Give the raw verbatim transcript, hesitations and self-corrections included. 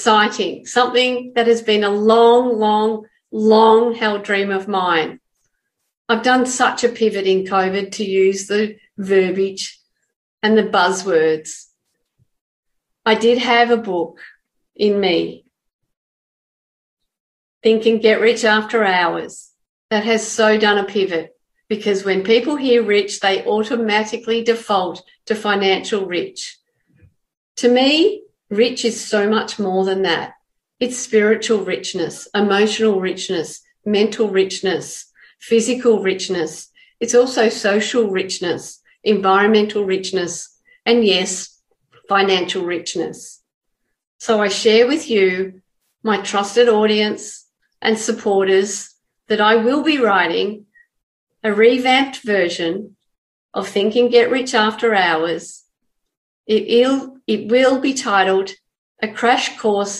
exciting, something that has been a long, long, long held dream of mine. I've done such a pivot in COVID, to use the verbiage and the buzzwords. I did have a book in me, Think and Get Rich After Hours, that has so done a pivot, because when people hear rich, they automatically default to financial rich. To me, rich is so much more than that. It's spiritual richness, emotional richness, mental richness, physical richness. It's also social richness, environmental richness, and yes, financial richness. So I share with you, my trusted audience and supporters, that I will be writing a revamped version of Think and Get Rich After Hours. It will, it will be titled A Crash Course